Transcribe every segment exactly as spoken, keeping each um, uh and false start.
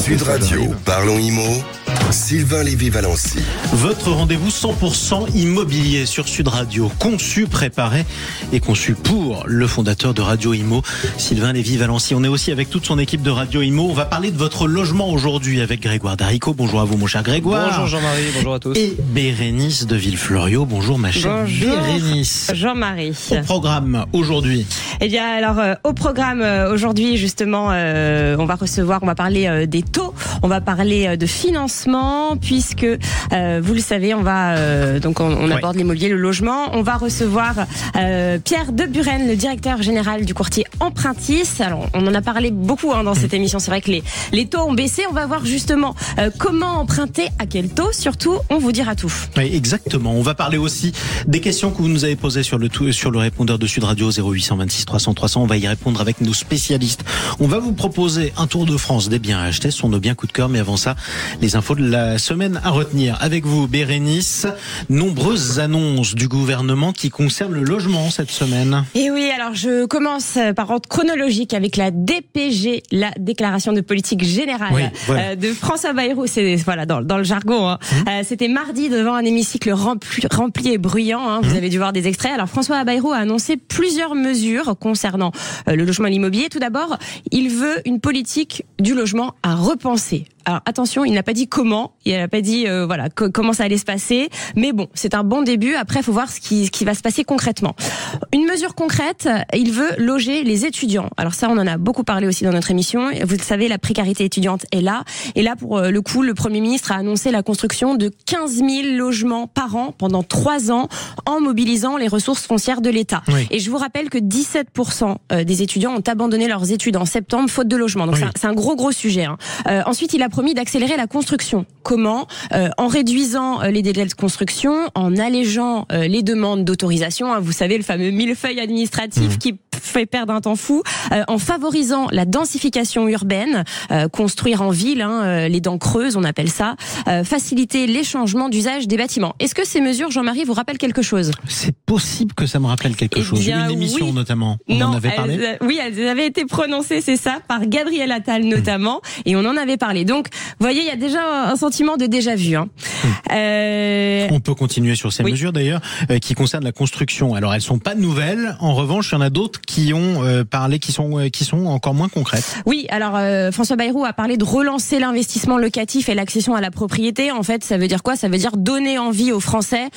Sud Radio, parlons immo, Sylvain Lévy-Valency. Votre rendez-vous cent pour cent immobilier sur Sud Radio, conçu, préparé et conçu pour le fondateur de Radio Immo, Sylvain Lévy-Valency. On est aussi avec toute son équipe de Radio Immo. On va parler de votre logement aujourd'hui avec Grégoire Darico. Bonjour à vous, mon cher Grégoire. Bonjour Jean-Marie, bonjour à tous. Et Bérénice de Villefloriot. Bonjour ma chère Bonjour Bérénice. Jean-Marie. Au programme aujourd'hui. Eh bien, alors euh, au programme euh, aujourd'hui, justement, euh, on va recevoir, on va parler euh, des taux, on va parler euh, de financement, puisque euh, vous le savez, on va euh, donc on, on aborde ouais. l'immobilier, le logement. On va recevoir euh, Pierre de Buren, le directeur général du courtier Empruntis. Alors, on en a parlé beaucoup hein, dans cette émission. C'est vrai que les les taux ont baissé. On va voir justement euh, comment emprunter, à quel taux. Surtout, on vous dira tout. Oui, exactement. On va parler aussi des questions que vous nous avez posées sur le tout, sur le répondeur de Sud Radio zéro huit cent vingt-six trois cents trois cents. On va y répondre avec nos spécialistes. On va vous proposer un tour de France des biens à acheter. Ce sont nos biens coup de cœur. Mais avant ça, les infos de la semaine à retenir. Avec vous, Bérénice, nombreuses annonces du gouvernement qui concernent le logement cette semaine. Et oui, alors je commence par ordre chronologique avec la D P G, la déclaration de politique générale oui, voilà. euh, de François Bayrou. C'est voilà dans, dans le jargon. Hein. Mmh. Euh, c'était mardi devant un hémicycle rempli, rempli et bruyant. Hein. Vous mmh. avez dû voir des extraits. Alors François Bayrou a annoncé plusieurs mesures concernant euh, le logement et l'immobilier. Tout d'abord, il veut une politique du logement à repenser. Alors attention, il n'a pas dit comment, il n'a pas dit euh, voilà co- comment ça allait se passer, mais bon, c'est un bon début. Après, il faut voir ce qui, ce qui va se passer concrètement. Une mesure concrète, il veut loger les étudiants. Alors ça, on en a beaucoup parlé aussi dans notre émission. Vous le savez, la précarité étudiante est là. Et là, pour le coup, le Premier ministre a annoncé la construction de quinze mille logements par an pendant trois ans en mobilisant les ressources foncières de l'État. Oui. Et je vous rappelle que dix-sept pour cent des étudiants ont abandonné leurs études en septembre faute de logement. Donc oui. c'est, un, c'est un gros, gros sujet. Hein. Euh, ensuite, il a promis d'accélérer la construction. Comment ? euh, En réduisant euh, les délais de construction, en allégeant euh, les demandes d'autorisation. Hein, vous savez, le fameux millefeuille administratif mmh. qui fait perdre un temps fou. Euh, en favorisant la densification urbaine, euh, construire en ville, hein, euh, les dents creuses, on appelle ça. Euh, faciliter les changements d'usage des bâtiments. Est-ce que ces mesures, Jean-Marie, vous rappellent quelque chose ? C'est possible que ça me rappelle quelque eh chose. bien, Une émission oui. notamment. On non, en avait parlé. Elles, oui, elles avaient été prononcées, c'est ça, par Gabriel Attal notamment, mmh. et on en avait parlé. Donc, vous voyez, il y a déjà un sentiment de déjà-vu. Hein. Mmh. Euh... On peut continuer sur ces oui. mesures d'ailleurs, euh, qui concernent la construction. Alors, elles sont pas nouvelles. En revanche, il y en a d'autres qui ont euh, parlé, qui sont euh, qui sont encore moins concrètes. Oui, alors euh, François Bayrou a parlé de relancer l'investissement locatif et l'accession à la propriété. En fait, ça veut dire quoi ? Ça veut dire donner envie aux Français,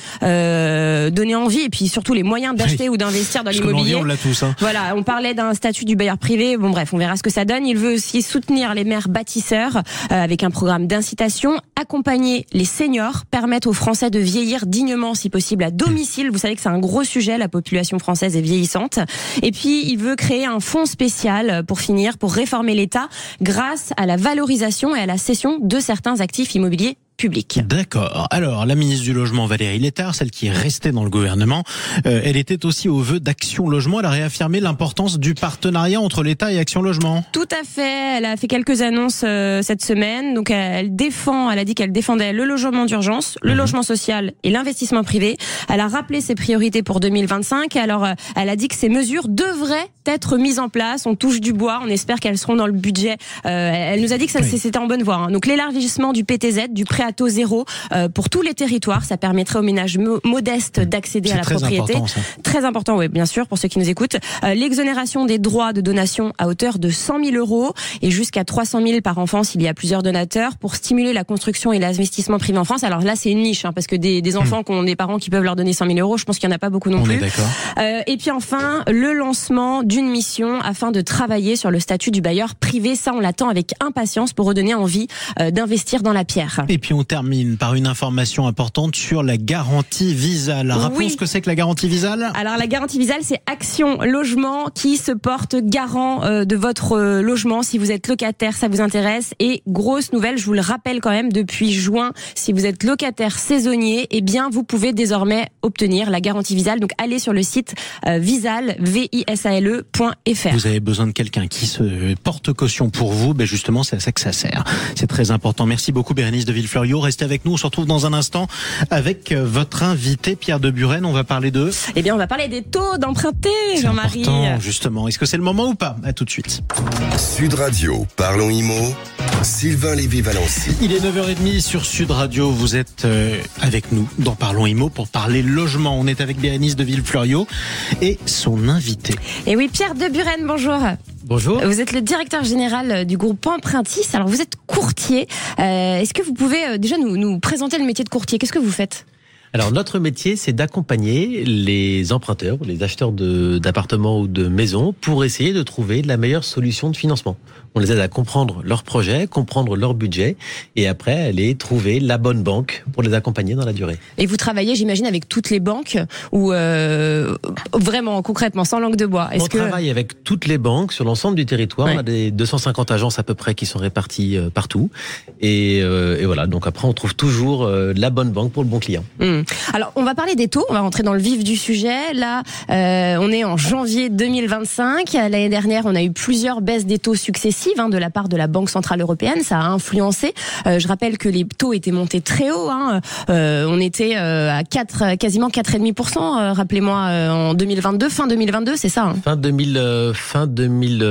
euh, donner envie, et puis surtout les moyens d'acheter oui. ou d'investir dans Parce l'immobilier. On l'a tous. Hein. Voilà, on parlait d'un statut du bailleur privé. Bon, bref, on verra ce que ça donne. Il veut aussi soutenir les maires bâtisseurs euh, avec un programme d'incitation, accompagner les seniors, permettre aux Français de vieillir dignement, si possible, à domicile. Vous savez que c'est un gros sujet, la population française est vieillissante. Et puis, il veut créer un fonds spécial, pour finir, pour réformer l'État grâce à la valorisation et à la cession de certains actifs immobiliers public. D'accord. Alors, la ministre du Logement, Valérie Létard, celle qui est restée dans le gouvernement, euh, elle était aussi au vœu d'Action Logement. Elle a réaffirmé l'importance du partenariat entre l'État et Action Logement. Tout à fait. Elle a fait quelques annonces euh, cette semaine. Donc, elle défend, elle a dit qu'elle défendait le logement d'urgence, le mmh. logement social et l'investissement privé. Elle a rappelé ses priorités pour deux mille vingt-cinq. Alors, euh, elle a dit que ces mesures devraient être mises en place. On touche du bois. On espère qu'elles seront dans le budget. Euh, elle nous a dit que ça, oui. c'était en bonne voie. Hein. Donc, l'élargissement du P T Z, du prêt à taux zéro euh, pour tous les territoires, ça permettrait aux ménages mo- modestes d'accéder C'est à la très propriété. Important, ça. Très important, oui, bien sûr, pour ceux qui nous écoutent. Euh, l'exonération des droits de donation à hauteur de cent mille euros et jusqu'à trois cent mille par enfant s'il y a plusieurs donateurs pour stimuler la construction et l'investissement privé en France. Alors là, c'est une niche, hein, parce que des, des enfants mmh. qui ont des parents qui peuvent leur donner cent mille euros, je pense qu'il n'y en a pas beaucoup non On plus. Est d'accord. Euh, et puis enfin, le lancement d'une mission afin de travailler sur le statut du bailleur privé. Ça, on l'attend avec impatience pour redonner envie euh, d'investir dans la pierre. Et puis on termine par une information importante sur la garantie Visale. Rappelons oui. ce que c'est que la garantie Visale. Alors la garantie Visale, c'est Action Logement qui se porte garant euh, de votre euh, logement. Si vous êtes locataire, ça vous intéresse. Et grosse nouvelle, je vous le rappelle quand même, depuis juin, si vous êtes locataire saisonnier, eh bien vous pouvez désormais obtenir la garantie Visale. Donc allez sur le site euh, visale, V I S A L E point F R. Vous avez besoin de quelqu'un qui se porte caution pour vous, ben justement c'est à ça que ça sert. C'est très important. Merci beaucoup Bérénice de Villefloriot. Fleuriot. Restez avec nous, on se retrouve dans un instant avec votre invité Pierre de Buren. On va parler de... Eh bien, on va parler des taux d'emprunter, Jean-Marie. C'est important, justement. Est-ce que c'est le moment ou pas? À tout de suite. Sud Radio, parlons immo. Sylvain Lévy-Valency. Il est neuf heures trente sur Sud Radio. Vous êtes euh, avec nous dans Parlons Immo pour parler logement. On est avec Bérénice de Villefloriot et son invité. Et oui, Pierre de Buren, bonjour. Bonjour. Vous êtes le directeur général du groupe Empruntis. Alors, vous êtes courtier. Euh, est-ce que vous pouvez euh, déjà nous, nous présenter le métier de courtier? Qu'est-ce que vous faites? Alors, notre métier, c'est d'accompagner les emprunteurs, les acheteurs de, d'appartements ou de maisons pour essayer de trouver la meilleure solution de financement. On les aide à comprendre leur projet, comprendre leur budget et après aller trouver la bonne banque pour les accompagner dans la durée. Et vous travaillez, j'imagine, avec toutes les banques ou euh, vraiment, concrètement, sans langue de bois? Est-ce On que... travaille avec toutes les banques sur l'ensemble du territoire. Ouais. On a des deux cent cinquante agences à peu près qui sont réparties euh, partout. Et, euh, et voilà, donc après, on trouve toujours euh, la bonne banque pour le bon client. Mmh. Alors, on va parler des taux. On va rentrer dans le vif du sujet. Là, euh, on est en janvier deux mille vingt-cinq. L'année dernière, on a eu plusieurs baisses des taux successives hein, de la part de la Banque Centrale Européenne. Ça a influencé. Euh, je rappelle que les taux étaient montés très haut. Hein. Euh, on était euh, à quatre, quasiment quatre virgule cinq pour cent. Euh, rappelez-moi, euh, en deux mille vingt-deux, fin deux mille vingt-deux, c'est ça hein. Fin deux mille, euh, fin deux mille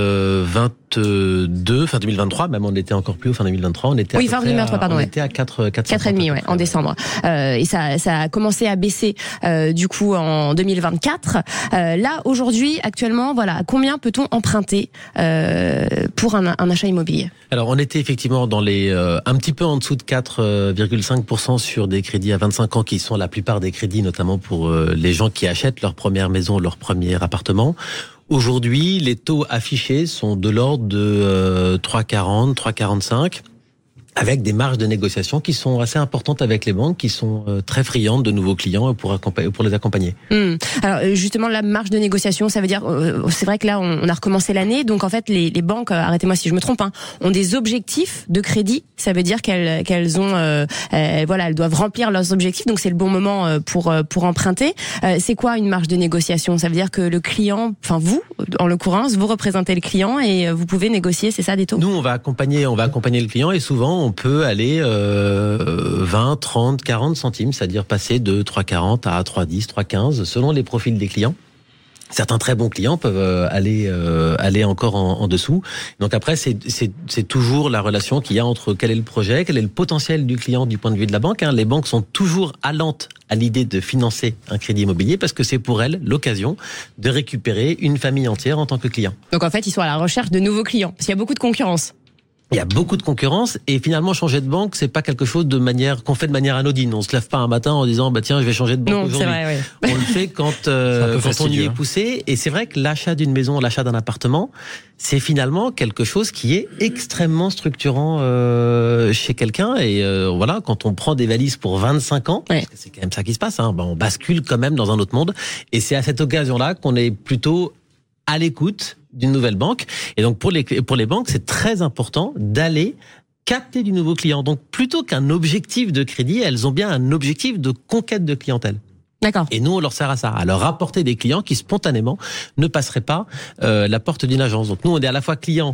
vingt-deux, fin deux mille vingt-trois, même on était encore plus haut fin deux mille vingt-trois. On était à oui, peu fin près deux mille vingt-trois, à, pardon. on Ouais. était à quatre, quatre quatre virgule cinq ouais, en décembre. Euh, et ça, ça a commencé à baisser euh, du coup en deux mille vingt-quatre. Euh, là, aujourd'hui, actuellement, voilà, combien peut-on emprunter euh, pour un, un achat immobilier? Alors, on était effectivement dans les euh, un petit peu en dessous de quatre virgule cinq pour cent sur des crédits à vingt-cinq ans qui sont la plupart des crédits, notamment pour euh, les gens qui achètent leur première maison, leur premier appartement. Aujourd'hui, les taux affichés sont de l'ordre de euh, trois virgule quarante, trois virgule quarante-cinq. Avec des marges de négociation qui sont assez importantes avec les banques, qui sont euh, très friandes de nouveaux clients pour, accompa- pour les accompagner. Mmh. Alors justement, la marge de négociation, ça veut dire, euh, c'est vrai que là, on, on a recommencé l'année, donc en fait, les, les banques, euh, arrêtez-moi si je me trompe, hein, ont des objectifs de crédit. Ça veut dire qu'elles, qu'elles ont, euh, euh, voilà, elles doivent remplir leurs objectifs, donc c'est le bon moment euh, pour euh, pour emprunter. Euh, c'est quoi une marge de négociation? Ça veut dire que le client, enfin vous, en l'occurrence, vous représentez le client et vous pouvez négocier, c'est ça, des taux? Nous, on va accompagner, on va accompagner le client et souvent on peut aller euh, vingt, trente, quarante centimes, c'est-à-dire passer de trois virgule quarante à trois virgule dix, trois virgule quinze, selon les profils des clients. Certains très bons clients peuvent aller euh, aller encore en, en dessous. Donc après, c'est, c'est c'est toujours la relation qu'il y a entre quel est le projet, quel est le potentiel du client du point de vue de la banque. Hein. Les banques sont toujours allantes à l'idée de financer un crédit immobilier parce que c'est pour elles l'occasion de récupérer une famille entière en tant que client. Donc en fait, ils sont à la recherche de nouveaux clients parce qu'il y a beaucoup de concurrence. Il y a beaucoup de concurrence et finalement changer de banque, c'est pas quelque chose de manière qu'on fait de manière anodine. On se lève pas un matin en disant bah tiens je vais changer de banque non, aujourd'hui. C'est vrai, oui. On le fait quand euh, quand on y est poussé. Et c'est vrai que l'achat d'une maison, l'achat d'un appartement, c'est finalement quelque chose qui est extrêmement structurant euh, chez quelqu'un. Et euh, voilà, quand on prend des valises pour vingt-cinq ans, ouais. parce que c'est quand même ça qui se passe, hein, bah, on bascule quand même dans un autre monde. Et c'est à cette occasion-là qu'on est plutôt à l'écoute d'une nouvelle banque. Et donc, pour les, pour les banques, c'est très important d'aller capter du nouveau client. Donc, plutôt qu'un objectif de crédit, elles ont bien un objectif de conquête de clientèle. D'accord. Et nous, on leur sert à ça, à leur apporter des clients qui, spontanément, ne passeraient pas euh, la porte d'une agence. Donc, nous, on est à la fois client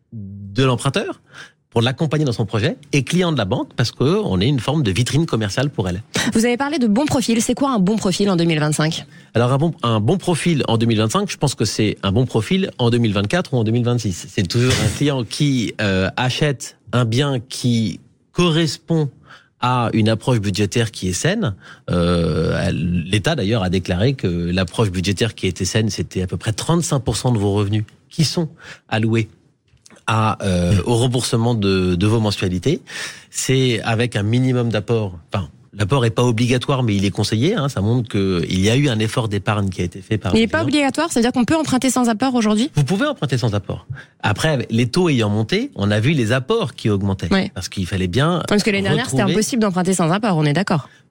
de l'emprunteur, pour l'accompagner dans son projet, et client de la banque, parce qu'on est une forme de vitrine commerciale pour elle. Vous avez parlé de bon profil. C'est quoi un bon profil en deux mille vingt-cinq? Alors, un bon, un bon profil en deux mille vingt-cinq, je pense que c'est un bon profil en deux mille vingt-quatre ou en deux mille vingt-six. C'est toujours un client qui euh, achète un bien qui correspond à une approche budgétaire qui est saine. Euh, L'État, d'ailleurs, a déclaré que l'approche budgétaire qui était saine, c'était à peu près trente-cinq pour cent de vos revenus qui sont alloués à euh, au remboursement de, de vos mensualités. C'est avec un minimum d'apport. Enfin, l'apport est pas obligatoire, mais il est conseillé. Hein, ça montre que il y a eu un effort d'épargne qui a été fait par. Il n'est pas obligatoire, ça veut dire qu'on peut emprunter sans apport aujourd'hui? Vous pouvez emprunter sans apport. Après, les taux ayant monté, on a vu les apports qui augmentaient, ouais. parce qu'il fallait bien. Parce que l'année dernière, c'était impossible d'emprunter sans apport. On est d'accord.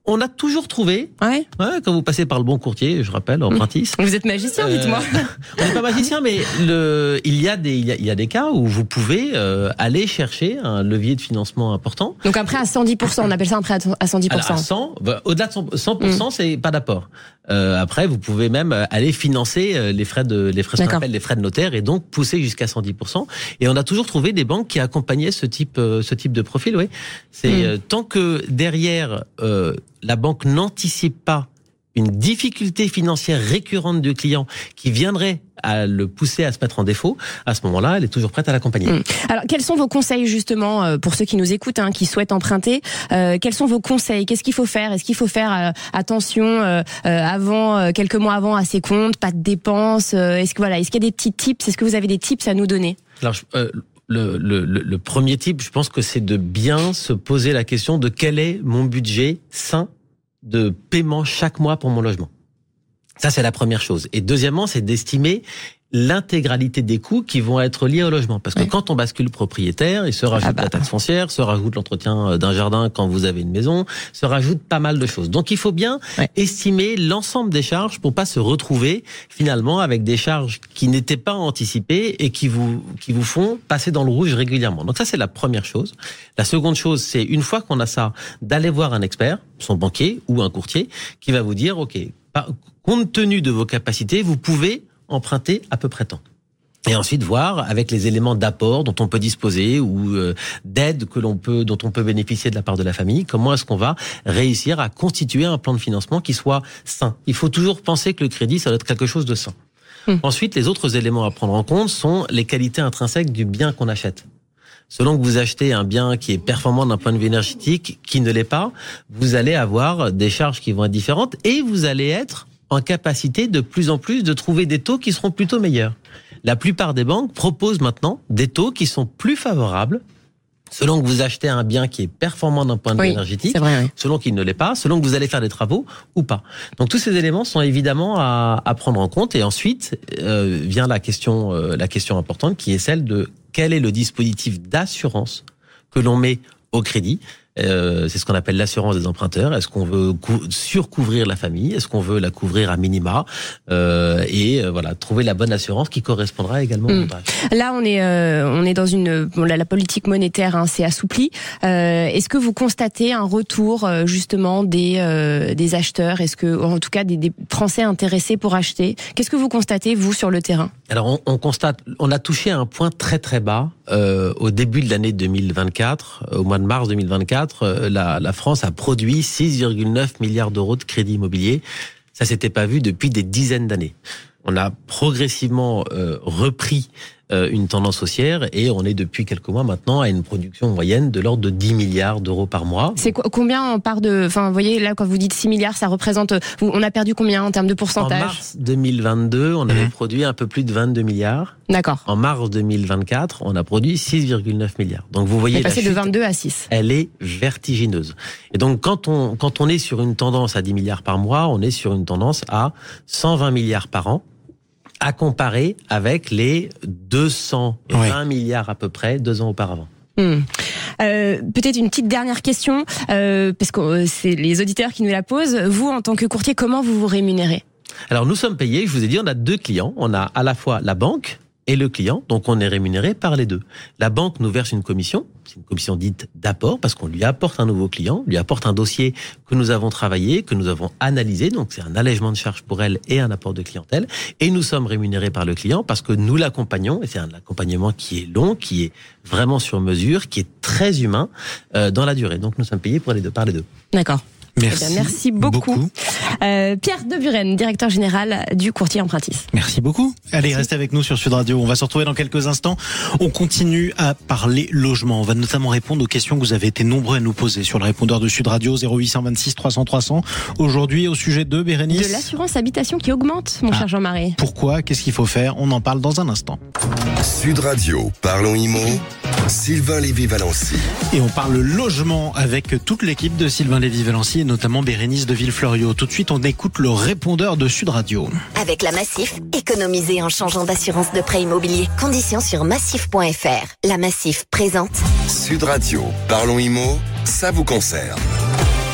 On a toujours trouvé, ouais. Ouais, quand vous passez par le bon courtier, je rappelle, Empruntis. Vous êtes magicien, euh, dites-moi. On n'est pas magicien, mais le, il y a des, il y a, il y a des cas où vous pouvez euh, aller chercher un levier de financement important. Donc un prêt à cent dix pour cent, on appelle ça un prêt à cent dix pour cent. Alors, à cent, bah, au-delà de cent pour cent, mmh. c'est pas d'apport. Euh, après, vous pouvez même aller financer les frais de, les frais, ce qu'on appelle les frais de notaire, et donc pousser jusqu'à cent dix pour cent. Et on a toujours trouvé des banques qui accompagnaient ce type, ce type de profil. Oui, c'est mmh. euh, tant que derrière euh, la banque n'anticipe pas une difficulté financière récurrente du client qui viendrait à le pousser à se mettre en défaut, à ce moment-là, elle est toujours prête à l'accompagner. Mmh. Alors, quels sont vos conseils justement pour ceux qui nous écoutent, hein, qui souhaitent emprunter euh, Quels sont vos conseils? Qu'est-ce qu'il faut faire? Est-ce qu'il faut faire euh, attention euh, avant euh, quelques mois avant à ses comptes, pas de dépenses euh, Est-ce que voilà, est-ce qu'il y a des petits tips? Est-ce que vous avez des tips à nous donner? Alors, euh, le, le, le, le premier tip, je pense que c'est de bien se poser la question de quel est mon budget sain de paiement chaque mois pour mon logement. Ça, c'est la première chose. Et deuxièmement, c'est d'estimer l'intégralité des coûts qui vont être liés au logement. Parce que oui. quand on bascule propriétaire, il se rajoute ah bah. la taxe foncière, se rajoute l'entretien d'un jardin quand vous avez une maison, se rajoute pas mal de choses. Donc il faut bien oui. estimer l'ensemble des charges pour pas se retrouver finalement avec des charges qui n'étaient pas anticipées et qui vous, qui vous font passer dans le rouge régulièrement. Donc ça, c'est la première chose. La seconde chose, c'est une fois qu'on a ça, d'aller voir un expert, son banquier ou un courtier, qui va vous dire, OK, compte tenu de vos capacités, vous pouvez emprunter à peu près tant. Et ensuite voir avec les éléments d'apport dont on peut disposer ou euh, d'aide que l'on peut, dont on peut bénéficier de la part de la famille, comment est-ce qu'on va réussir à constituer un plan de financement qui soit sain. Il faut toujours penser que le crédit, ça doit être quelque chose de sain. Mmh. Ensuite, les autres éléments à prendre en compte sont les qualités intrinsèques du bien qu'on achète. Selon que vous achetez un bien qui est performant d'un point de vue énergétique, qui ne l'est pas, vous allez avoir des charges qui vont être différentes et vous allez être en capacité de plus en plus de trouver des taux qui seront plutôt meilleurs. La plupart des banques proposent maintenant des taux qui sont plus favorables selon que vous achetez un bien qui est performant d'un point de vue oui, énergétique, vrai, oui. selon qu'il ne l'est pas, selon que vous allez faire des travaux ou pas. Donc tous ces éléments sont évidemment à, à prendre en compte. Et ensuite euh, vient la question, euh, la question importante qui est celle de quel est le dispositif d'assurance que l'on met au crédit. Euh, c'est ce qu'on appelle l'assurance des emprunteurs. Est-ce qu'on veut cou- surcouvrir la famille? Est-ce qu'on veut la couvrir à minima? euh, Et euh, voilà, trouver la bonne assurance qui correspondra également mmh. au montage. Là, on est euh, on est dans une bon, la, la politique monétaire hein, s'est assouplie. Euh, est-ce que vous constatez un retour euh, justement des euh, des acheteurs? Est-ce que en tout cas des, des Français intéressés pour acheter? Qu'est-ce que vous constatez vous sur le terrain? Alors on, on constate, on a touché à un point très très bas euh, au début de l'année deux mille vingt-quatre, au mois de mars deux mille vingt-quatre. La, la France a produit six virgule neuf milliards d'euros de crédit immobilier. Ça s'était pas vu depuis des dizaines d'années. On a progressivement euh, repris euh, une tendance haussière et on est depuis quelques mois maintenant à une production moyenne de l'ordre de dix milliards d'euros par mois. C'est quoi, combien en part de... Enfin, vous voyez, là, quand vous dites six milliards, ça représente... On a perdu combien en termes de pourcentage? En mars deux mille vingt-deux, on avait mmh. produit un peu plus de vingt-deux milliards. D'accord. En mars deux mille vingt-quatre, on a produit six virgule neuf milliards. Donc vous voyez, on est passé la chute, de vingt-deux à six. Elle est vertigineuse. Et donc quand on, quand on est sur une tendance à dix milliards par mois, on est sur une tendance à cent vingt milliards par an, à comparer avec les deux cent vingt oui. milliards à peu près deux ans auparavant. Mmh. Euh, peut-être une petite dernière question, euh, parce que c'est les auditeurs qui nous la posent. Vous, en tant que courtier, comment vous vous rémunérez? Alors nous sommes payés, je vous ai dit, on a deux clients. On a à la fois la banque et le client, donc on est rémunéré par les deux. La banque nous verse une commission, c'est une commission dite d'apport, parce qu'on lui apporte un nouveau client, lui apporte un dossier que nous avons travaillé, que nous avons analysé, donc c'est un allègement de charges pour elle et un apport de clientèle, et nous sommes rémunérés par le client parce que nous l'accompagnons, et c'est un accompagnement qui est long, qui est vraiment sur mesure, qui est très humain euh, dans la durée. Donc nous sommes payés pour les deux, par les deux. D'accord. Merci, eh bien, merci beaucoup. beaucoup. Euh, Pierre de Buren, directeur général du courtier Empruntis. Merci beaucoup. Allez, merci. Restez avec nous sur Sud Radio. On va se retrouver dans quelques instants. On continue à parler logement. On va notamment répondre aux questions que vous avez été nombreux à nous poser sur le répondeur de Sud Radio zéro huit cent vingt-six trois cents trois cents. Aujourd'hui, au sujet de Bérénice. De l'assurance habitation qui augmente, mon ah, cher Jean-Marie. Pourquoi? Qu'est-ce qu'il faut faire? On en parle dans un instant. Sud Radio, parlons immo. Sylvain Lévy-Valency. Et on parle logement avec toute l'équipe de Sylvain Lévy-Valency et notamment Bérénice de Villefloriot. Tout de suite, on écoute le répondeur de Sud Radio. Avec la Massif, économisez en changeant d'assurance de prêt immobilier. Conditions sur massif point f r. La Massif présente Sud Radio, parlons immo, ça vous concerne.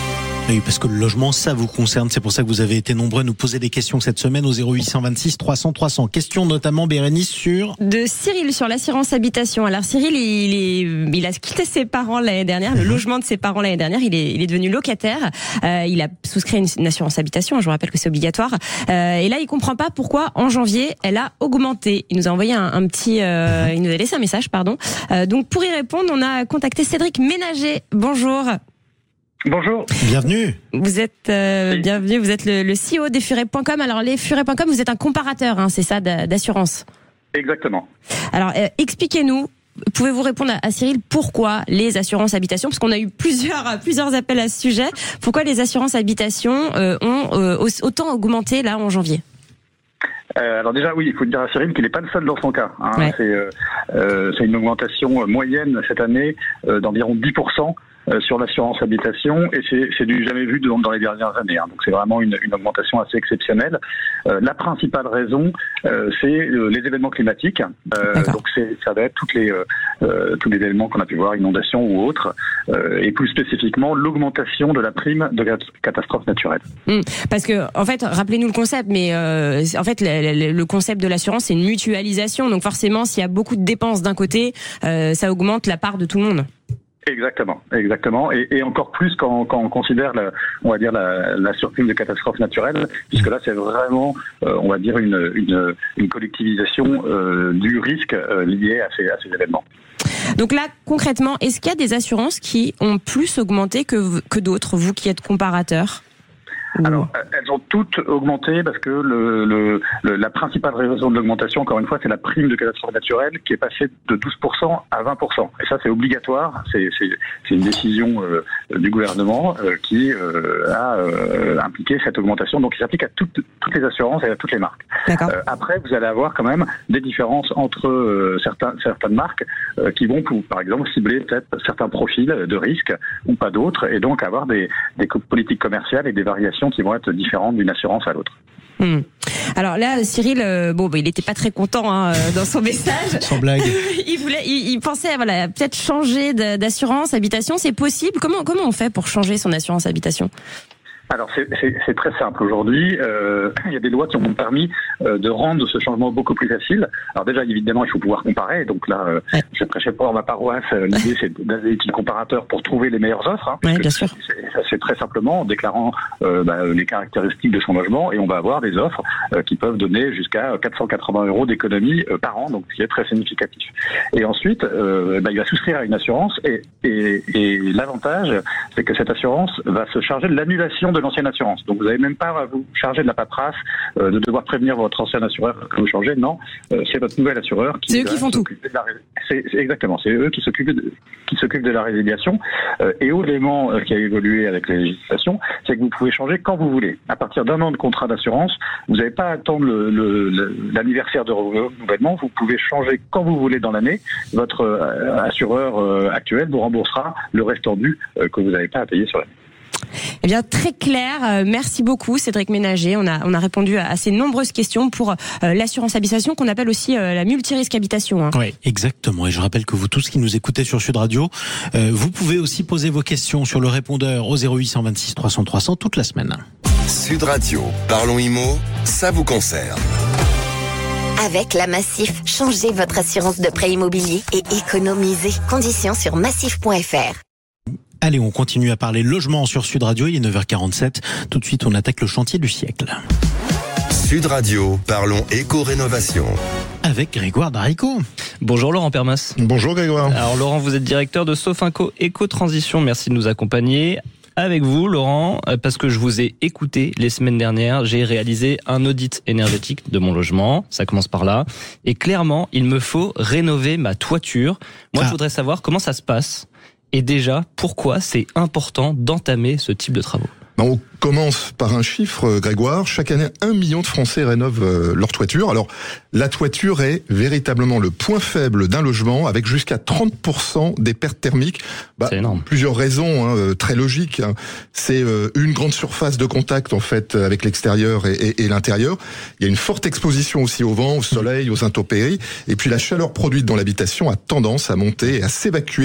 Oui, parce que le logement, ça vous concerne. C'est pour ça que vous avez été nombreux à nous poser des questions cette semaine au zéro huit deux six trois cents trois cents. Question notamment, Bérénice, sur... De Cyril sur l'assurance habitation. Alors Cyril, il, est, il a quitté ses parents l'année dernière, le logement de ses parents l'année dernière. Il est, il est devenu locataire. Euh, il a souscrit une, une assurance habitation. Je vous rappelle que c'est obligatoire. Euh, et là, il comprend pas pourquoi en janvier, elle a augmenté. Il nous a envoyé un, un petit... Euh, il nous a laissé un message, pardon. Euh, donc pour y répondre, on a contacté Cédric Ménager. Bonjour. Bonjour. Bienvenue. Vous êtes euh, oui. bienvenue. Vous êtes le, le C E O des Furets point com. Alors les Furets point com, vous êtes un comparateur, hein, c'est ça, d'assurance. Exactement. Alors euh, expliquez-nous. Pouvez-vous répondre à, à Cyril pourquoi les assurances habitation, parce qu'on a eu plusieurs plusieurs appels à ce sujet. Pourquoi les assurances habitation euh, ont euh, autant augmenté là en janvier? Euh, alors déjà, oui, il faut dire à Cyril qu'il n'est pas le seul dans son cas. Hein. Ouais. C'est, euh, euh, c'est une augmentation moyenne cette année euh, d'environ dix pour cent sur l'assurance habitation, et c'est, c'est du jamais vu dans, dans les dernières années. Hein. Donc c'est vraiment une, une augmentation assez exceptionnelle. Euh, la principale raison, euh, c'est euh, les événements climatiques. Euh, donc c'est, ça va être toutes les, euh, tous les événements qu'on a pu voir, inondations ou autres, euh, et plus spécifiquement l'augmentation de la prime de catastrophe naturelle. Mmh, parce que en fait, rappelez-nous le concept, mais euh, en fait le, le, le concept de l'assurance, c'est une mutualisation. Donc forcément, s'il y a beaucoup de dépenses d'un côté, euh, ça augmente la part de tout le monde. Exactement, exactement, et, et encore plus quand, quand on considère, la, on va dire la, la surprime de catastrophe naturelle, puisque là c'est vraiment, euh, on va dire une, une, une collectivisation euh, du risque euh, lié à ces, à ces événements. Donc là, concrètement, est-ce qu'il y a des assurances qui ont plus augmenté que, que d'autres, vous qui êtes comparateur ? Alors, elles ont toutes augmenté parce que le, le, le, la principale raison de l'augmentation, encore une fois, c'est la prime de catastrophe naturelle qui est passée de douze pour cent à vingt pour cent. Et ça, c'est obligatoire. C'est, c'est, c'est une décision euh, du gouvernement euh, qui euh, a euh, impliqué cette augmentation. Donc, il s'applique à toutes, toutes les assurances et à toutes les marques. D'accord. Euh, après, vous allez avoir quand même des différences entre euh, certains, certaines marques euh, qui vont, pour, par exemple, cibler peut-être certains profils de risque ou pas d'autres, et donc avoir des, des politiques commerciales et des variations qui vont être différentes d'une assurance à l'autre. Hum. Alors là, Cyril, euh, bon, bah, il était pas très content hein, dans son message. Sans blague. il voulait, il, il pensait, voilà, peut-être changer de, d'assurance habitation. C'est possible. Comment, comment on fait pour changer son assurance habitation ? Alors c'est, c'est, c'est très simple aujourd'hui. Euh, il y a des lois qui ont permis euh, de rendre ce changement beaucoup plus facile. Alors déjà évidemment il faut pouvoir comparer. Donc là, euh, ouais. je ne prêchais pas dans ma paroisse. Euh, l'idée c'est d'avoir des petits comparateurs pour trouver les meilleures offres. Hein, ouais, bien sûr. C'est, ça c'est très simplement en déclarant euh, bah, les caractéristiques de son logement, et on va avoir des offres euh, qui peuvent donner jusqu'à quatre cent quatre-vingts euros d'économie euh, par an, donc ce qui est très significatif. Et ensuite, euh, bah, il va souscrire à une assurance, et, et, et l'avantage c'est que cette assurance va se charger de l'annulation de de l'ancienne assurance. Donc vous n'avez même pas à vous charger de la paperasse, euh, de devoir prévenir votre ancien assureur que vous changez. Non, euh, c'est votre nouvel assureur qui. C'est eux qui font tout. La... C'est, c'est exactement, c'est eux qui s'occupent de, qui s'occupent de la résiliation. Euh, et autre élément euh, qui a évolué avec la législation, c'est que vous pouvez changer quand vous voulez. À partir d'un an de contrat d'assurance, vous n'avez pas à attendre le, le, le, l'anniversaire de renouvellement. Vous pouvez changer quand vous voulez dans l'année. Votre euh, assureur euh, actuel vous remboursera le restant dû euh, que vous n'avez pas à payer sur l'année. Eh bien, très clair. Merci beaucoup, Cédric Ménager. On a, on a répondu à ces nombreuses questions pour euh, l'assurance habitation, qu'on appelle aussi euh, la multirisque habitation. Hein. Oui, exactement. Et je rappelle que vous tous qui nous écoutez sur Sud Radio, euh, vous pouvez aussi poser vos questions sur le répondeur au zéro huit deux six trois cents trois cents toute la semaine. Sud Radio, parlons immo, ça vous concerne. Avec la Massif, changez votre assurance de prêt immobilier et économisez. Conditions sur massif point f r. Allez, on continue à parler logement sur Sud Radio, il est neuf heures quarante-sept. Tout de suite, on attaque le chantier du siècle. Sud Radio, parlons éco-rénovation. Avec Grégoire Darico. Bonjour Laurent Permas. Bonjour Grégoire. Alors Laurent, vous êtes directeur de Sofinco Éco-Transition, merci de nous accompagner. Avec vous Laurent, parce que je vous ai écouté les semaines dernières, j'ai réalisé un audit énergétique de mon logement, ça commence par là, et clairement, il me faut rénover ma toiture. Moi, ah. je voudrais savoir comment ça se passe. Et déjà, pourquoi c'est important d'entamer ce type de travaux ? On commence par un chiffre, Grégoire. Chaque année, un million de Français rénovent euh, leur toiture. Alors, la toiture est véritablement le point faible d'un logement, avec jusqu'à trente pour cent des pertes thermiques. Bah, c'est énorme. Plusieurs raisons, hein, très logiques. Hein. C'est euh, une grande surface de contact, en fait, avec l'extérieur et, et, et l'intérieur. Il y a une forte exposition aussi au vent, au soleil, aux intempéries. Et puis, la chaleur produite dans l'habitation a tendance à monter et à s'évacuer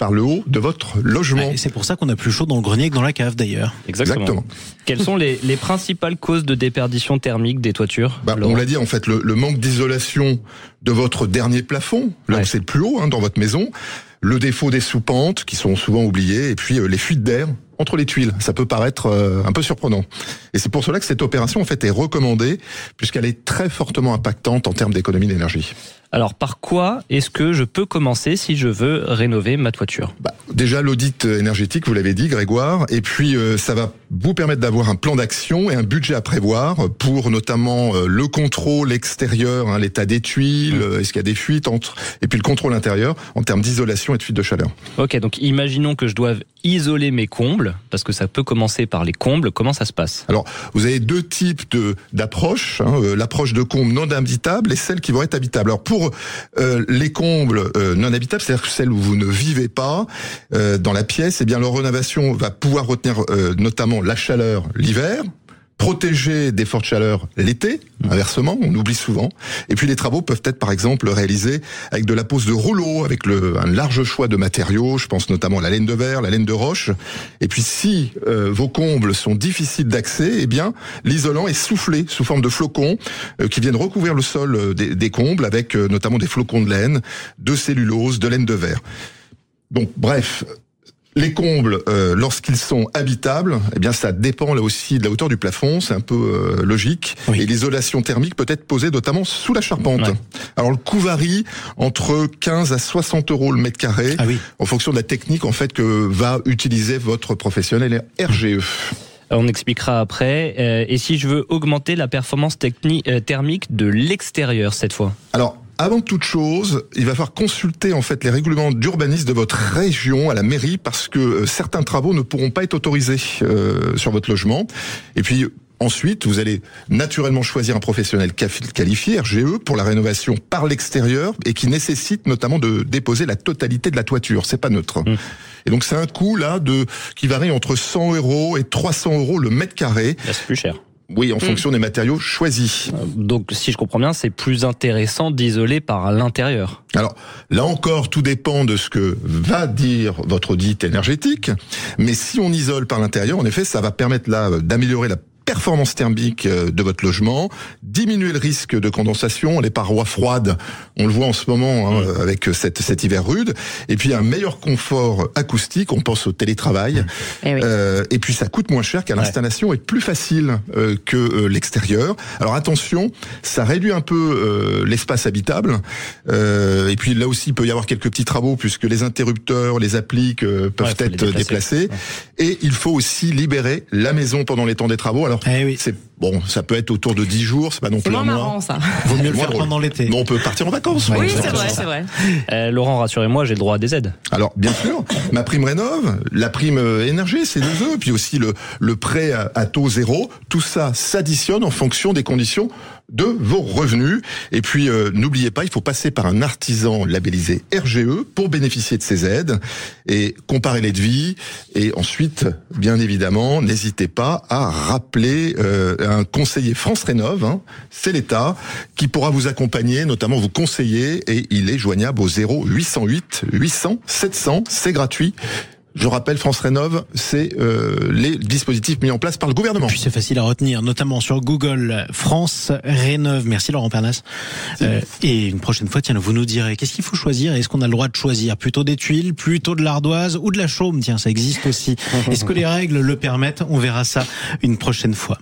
par le haut de votre logement. Ouais, c'est pour ça qu'on a plus chaud dans le grenier que dans la cave d'ailleurs. Exactement. Exactement. Quelles sont les, les principales causes de déperdition thermique des toitures? Bah, on l'a dit, en fait, le, le manque d'isolation de votre dernier plafond, là Ouais. où c'est le plus haut hein, dans votre maison, le défaut des soupentes qui sont souvent oubliées, et puis euh, les fuites d'air entre les tuiles. Ça peut paraître euh, un peu surprenant. Et c'est pour cela que cette opération en fait est recommandée, puisqu'elle est très fortement impactante en termes d'économie d'énergie. Alors, par quoi est-ce que je peux commencer si je veux rénover ma toiture? Bah, déjà l'audit énergétique, vous l'avez dit Grégoire, et puis euh, ça va vous permettre d'avoir un plan d'action et un budget à prévoir pour notamment euh, le contrôle extérieur, hein, l'état des tuiles, euh, est-ce qu'il y a des fuites, entre, et puis le contrôle intérieur en termes d'isolation et de fuite de chaleur. Ok, donc imaginons que je doive isoler mes combles, parce que ça peut commencer par les combles. Comment ça se passe? Alors, vous avez deux types de d'approches, hein, euh, l'approche de combles non habitables et celles qui vont être habitables. Alors pour euh, les combles euh, non habitables, c'est-à-dire celles où vous ne vivez pas euh, dans la pièce, eh bien leur rénovation va pouvoir retenir euh, notamment la chaleur l'hiver, protéger des fortes chaleurs l'été, inversement, on oublie souvent. Et puis les travaux peuvent être par exemple réalisés avec de la pose de rouleaux, avec le, un large choix de matériaux, je pense notamment à la laine de verre, la laine de roche. Et puis si euh, vos combles sont difficiles d'accès, eh bien l'isolant est soufflé sous forme de flocons euh, qui viennent recouvrir le sol euh, des, des combles avec euh, notamment des flocons de laine, de cellulose, de laine de verre. Donc bref, les combles, euh, lorsqu'ils sont habitables, eh bien ça dépend là aussi de la hauteur du plafond, c'est un peu euh, logique. Oui. Et l'isolation thermique peut être posée notamment sous la charpente. Ouais. Alors le coût varie entre quinze à soixante euros le mètre carré, Ah oui. en fonction de la technique en fait que va utiliser votre professionnel R G E. On expliquera après. Euh, et si je veux augmenter la performance techni- euh, thermique de l'extérieur cette fois? Alors, avant toute chose, il va falloir consulter en fait les règlements d'urbanisme de votre région à la mairie parce que euh, certains travaux ne pourront pas être autorisés euh, sur votre logement. Et puis ensuite, vous allez naturellement choisir un professionnel qualifié, R G E, pour la rénovation par l'extérieur et qui nécessite notamment de déposer la totalité de la toiture. C'est pas neutre. Mmh. Et donc c'est un coût là de qui varie entre cent euros et trois cents euros le mètre carré. Là, c'est plus cher. Oui, en fonction mmh. des matériaux choisis. Donc, si je comprends bien, c'est plus intéressant d'isoler par l'intérieur. Alors, là encore, tout dépend de ce que va dire votre audit énergétique. Mais si on isole par l'intérieur, en effet, ça va permettre là d'améliorer la performance thermique de votre logement, diminuer le risque de condensation, les parois froides, on le voit en ce moment hein, mmh. avec cette, cet hiver rude, et puis un meilleur confort acoustique, on pense au télétravail, et, oui. euh, et puis ça coûte moins cher car ouais. l'installation est plus facile euh, que euh, l'extérieur. Alors attention, ça réduit un peu euh, l'espace habitable, euh, et puis là aussi il peut y avoir quelques petits travaux puisque les interrupteurs, les appliques euh, peuvent ouais, être déplacer. déplacés, ouais. et il faut aussi libérer la maison pendant les temps des travaux. Alors, Eh oui. c'est bon, ça peut être autour de dix jours, c'est pas non c'est plus un mois. C'est marrant ça. Vaut mieux le faire pendant l'été. Mais on peut partir en vacances. Oui, ouais, c'est vrai, c'est vrai. Euh, Laurent, rassurez-moi, j'ai le droit à des aides. Alors, bien sûr, ma prime rénov, la prime énergie, c'est deux E, puis aussi le, le prêt à, à taux zéro, tout ça s'additionne en fonction des conditions de vos revenus. Et puis, euh, n'oubliez pas, il faut passer par un artisan labellisé R G E pour bénéficier de ces aides et comparer les devis. Et ensuite, bien évidemment, n'hésitez pas à rappeler euh, un conseiller France Rénov, hein, c'est l'État, qui pourra vous accompagner, notamment vous conseiller, et il est joignable au zéro huit cent huit huit cents sept cents, c'est gratuit. Je rappelle, France Rénov, c'est euh, les dispositifs mis en place par le gouvernement. Puis c'est facile à retenir, notamment sur Google, France Rénov. Merci Laurent Pernas. Euh, et une prochaine fois, tiens, vous nous direz, qu'est-ce qu'il faut choisir? Est-ce qu'on a le droit de choisir plutôt des tuiles, plutôt de l'ardoise ou de la chaume? Tiens, ça existe aussi. Est-ce que les règles le permettent? On verra ça une prochaine fois.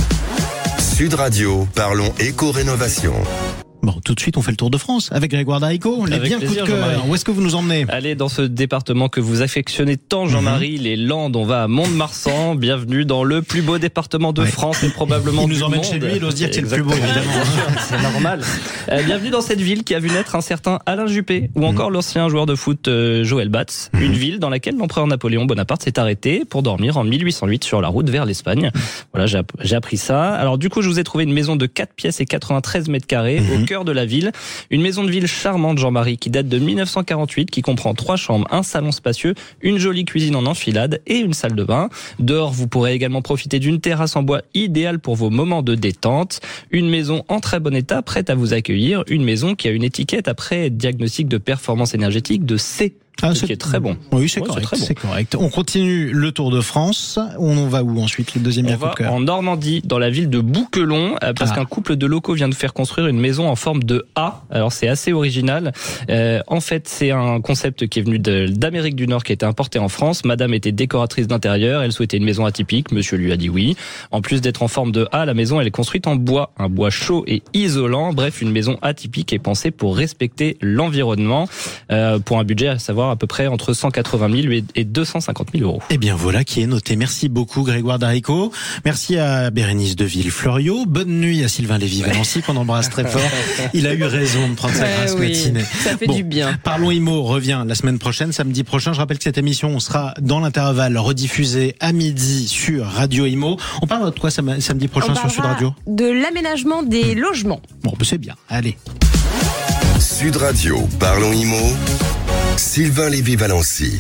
Sud Radio, parlons éco-rénovation. Bon, tout de suite, on fait le tour de France avec Grégoire Darico. Les bien coup de cœur. Où est-ce que vous nous emmenez? Allez, dans ce département que vous affectionnez tant, Jean-Marie, mmh. les Landes. On va à Mont-de-Marsan. Bienvenue dans le plus beau département de ouais. France et probablement il du nous emmène monde. chez lui, il ose dire que c'est le plus beau, évidemment. C'est normal. Euh, bienvenue dans cette ville qui a vu naître un certain Alain Juppé ou encore mmh. l'ancien joueur de foot euh, Joël Batz. Mmh. Une ville dans laquelle l'empereur Napoléon Bonaparte s'est arrêté pour dormir en mille huit cent huit sur la route vers l'Espagne. Voilà, j'ai, j'ai appris ça. Alors du coup, je vous ai trouvé une maison de quatre pièces et quatre-vingt-treize mètres carrés mmh. au cœur de la ville. Une maison de ville charmante, Jean-Marie, qui date de mille neuf cent quarante-huit, qui comprend trois chambres, un salon spacieux, une jolie cuisine en enfilade et une salle de bain. Dehors, vous pourrez également profiter d'une terrasse en bois idéale pour vos moments de détente. Une maison en très bon état, prête à vous accueillir. Une maison qui a une étiquette après diagnostic de performance énergétique de C. Ah, ce qui est très bon. Oui, c'est ouais, correct. C'est, bon. c'est correct. On continue le Tour de France. On va où ensuite, le deuxième On va coup de cœur? En Normandie, dans la ville de Bouquelon, parce ah. qu'un couple de locaux vient de faire construire une maison en forme de A. Alors c'est assez original. Euh, en fait, c'est un concept qui est venu de, d'Amérique du Nord, qui a été importé en France. Madame était décoratrice d'intérieur. Elle souhaitait une maison atypique. Monsieur lui a dit oui. En plus d'être en forme de A, la maison elle est construite en bois, un bois chaud et isolant. Bref, une maison atypique est pensée pour respecter l'environnement, euh, pour un budget à savoir à peu près entre cent quatre-vingt mille et deux cent cinquante mille euros. Eh bien voilà qui est noté. Merci beaucoup Grégoire Darico. Merci à Bérénice Deville-Fleuriot. Bonne nuit à Sylvain Lévy-Valency qu'on embrasse très fort. Il a eu raison de prendre sa grasse oui, matinée. Ça fait bon, du bien. Parlons Immo revient la semaine prochaine, samedi prochain. Je rappelle que cette émission sera dans l'intervalle rediffusée à midi sur Radio Immo. On parle de quoi samedi prochain sur Sud Radio? De l'aménagement des logements. Bon, ben c'est bien. Allez. Sud Radio, parlons Immo. Sylvain Lévy-Valency.